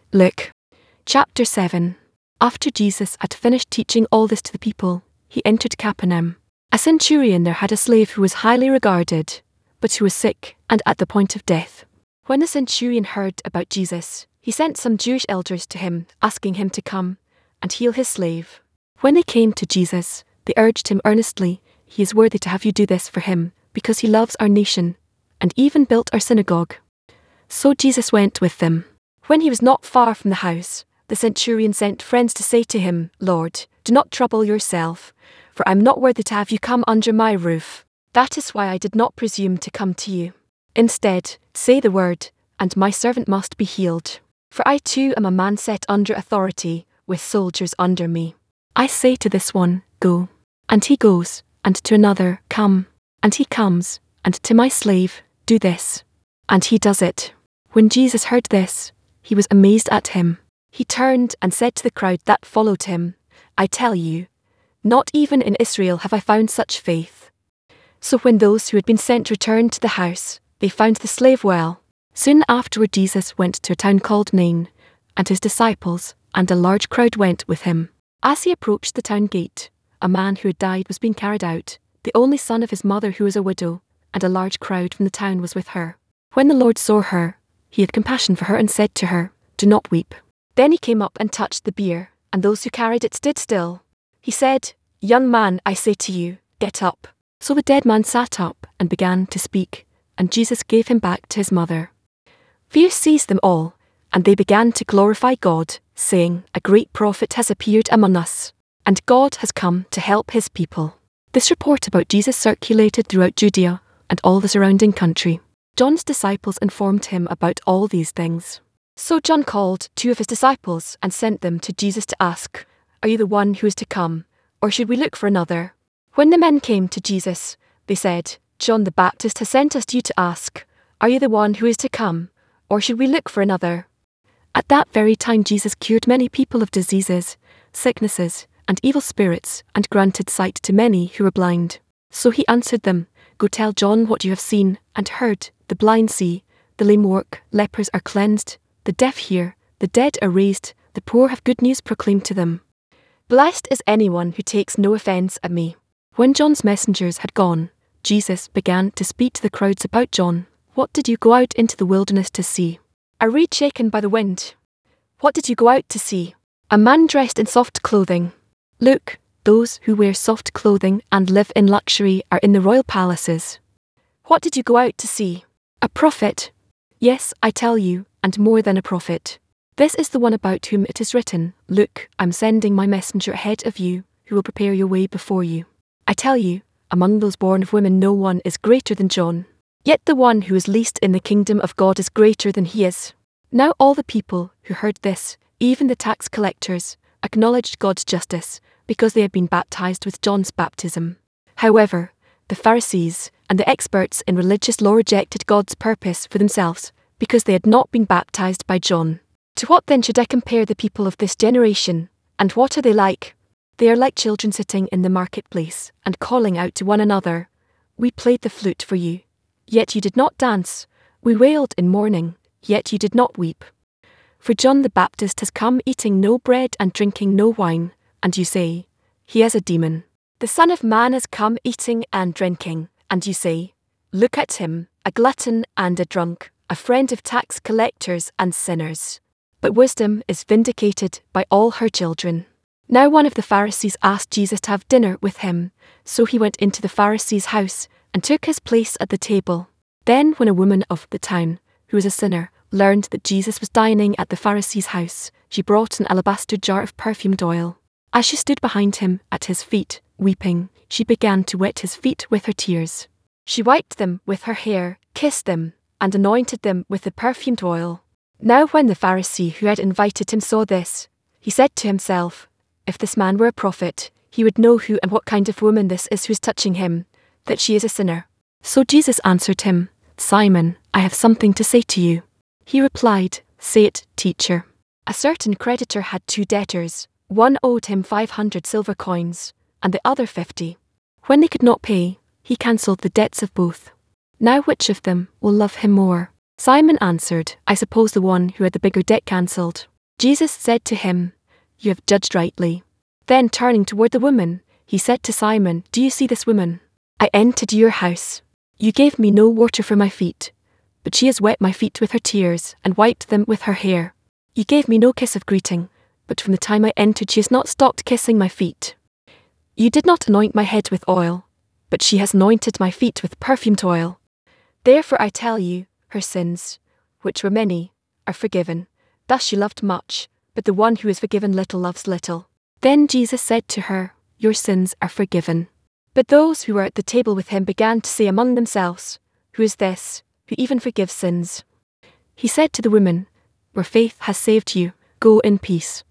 Luke. Chapter 7. After Jesus had finished teaching all this to the people, he entered Capernaum. A centurion there had a slave who was highly regarded, but who was sick and at the point of death. When the centurion heard about Jesus, he sent some Jewish elders to him, asking him to come and heal his slave. When they came to Jesus, they urged him earnestly, "He is worthy to have you do this for him, because he loves our nation, and even built our synagogue." So Jesus went with them. When he was not far from the house, the centurion sent friends to say to him, "Lord, do not trouble yourself, for I am not worthy to have you come under my roof. That is why I did not presume to come to you. Instead, say the word, and my servant must be healed. For I too am a man set under authority, with soldiers under me. I say to this one, 'Go,' and he goes, and to another, 'Come,' and he comes, and to my slave, 'Do this,' and he does it." When Jesus heard this, he was amazed at him. He turned and said to the crowd that followed him, "I tell you, not even in Israel have I found such faith." So when those who had been sent returned to the house, they found the slave well. Soon afterward Jesus went to a town called Nain, and his disciples and a large crowd went with him. As he approached the town gate, a man who had died was being carried out, the only son of his mother who was a widow, and a large crowd from the town was with her. When the Lord saw her, he had compassion for her and said to her, "Do not weep." Then he came up and touched the bier, and those who carried it stood still. He said, "Young man, I say to you, get up." So the dead man sat up and began to speak, and Jesus gave him back to his mother. Fear seized them all, and they began to glorify God, saying, "A great prophet has appeared among us, and God has come to help his people." This report about Jesus circulated throughout Judea and all the surrounding country. John's disciples informed him about all these things. So John called 2 of his disciples and sent them to Jesus to ask, "Are you the one who is to come, or should we look for another?" When the men came to Jesus, they said, "John the Baptist has sent us to you to ask, 'Are you the one who is to come, or should we look for another?'" At that very time Jesus cured many people of diseases, sicknesses, and evil spirits, and granted sight to many who were blind. So he answered them, "Go tell John what you have seen and heard. The blind see, the lame walk, lepers are cleansed, the deaf hear, the dead are raised, the poor have good news proclaimed to them. Blessed is anyone who takes no offense at me." When John's messengers had gone, Jesus began to speak to the crowds about John. "What did you go out into the wilderness to see? A reed shaken by the wind? What did you go out to see? A man dressed in soft clothing? Look, those who wear soft clothing and live in luxury are in the royal palaces. What did you go out to see? A prophet? Yes, I tell you, and more than a prophet. This is the one about whom it is written, 'Look, I'm sending my messenger ahead of you, who will prepare your way before you.' I tell you, among those born of women no one is greater than John. Yet the one who is least in the kingdom of God is greater than he is." Now all the people who heard this, even the tax collectors, acknowledged God's justice, because they had been baptized with John's baptism. However, the Pharisees and the experts in religious law rejected God's purpose for themselves, because they had not been baptized by John. "To what then should I compare the people of this generation, and what are they like? They are like children sitting in the marketplace, and calling out to one another, 'We played the flute for you, yet you did not dance. We wailed in mourning, yet you did not weep.' For John the Baptist has come eating no bread and drinking no wine, and you say, 'He has a demon.' The Son of Man has come eating and drinking, and you say, 'Look at him, a glutton and a drunk, a friend of tax collectors and sinners.' But wisdom is vindicated by all her children." Now one of the Pharisees asked Jesus to have dinner with him, so he went into the Pharisee's house and took his place at the table. Then when a woman of the town, who was a sinner, learned that Jesus was dining at the Pharisee's house, she brought an alabaster jar of perfumed oil. As she stood behind him at his feet, weeping, she began to wet his feet with her tears. She wiped them with her hair, kissed them, and anointed them with the perfumed oil. Now when the Pharisee who had invited him saw this, he said to himself, "If this man were a prophet, he would know who and what kind of woman this is who is touching him, that she is a sinner." So Jesus answered him, "Simon, I have something to say to you." He replied, "Say it, teacher." A certain creditor had 2 debtors. One owed him 500 silver coins, and the other 50. When they could not pay, he cancelled the debts of both. Now which of them will love him more? Simon answered, "I suppose the one who had the bigger debt cancelled." Jesus said to him, "You have judged rightly." Then turning toward the woman, he said to Simon, "Do you see this woman? I entered your house. You gave me no water for my feet, but she has wet my feet with her tears and wiped them with her hair. You gave me no kiss of greeting, but from the time I entered she has not stopped kissing my feet. You did not anoint my head with oil, but she has anointed my feet with perfumed oil. Therefore I tell you, her sins, which were many, are forgiven. Thus she loved much, but the one who is forgiven little loves little." Then Jesus said to her, "Your sins are forgiven." But those who were at the table with him began to say among themselves, "Who is this, who even forgives sins?" He said to the woman, "Your faith has saved you. Go in peace."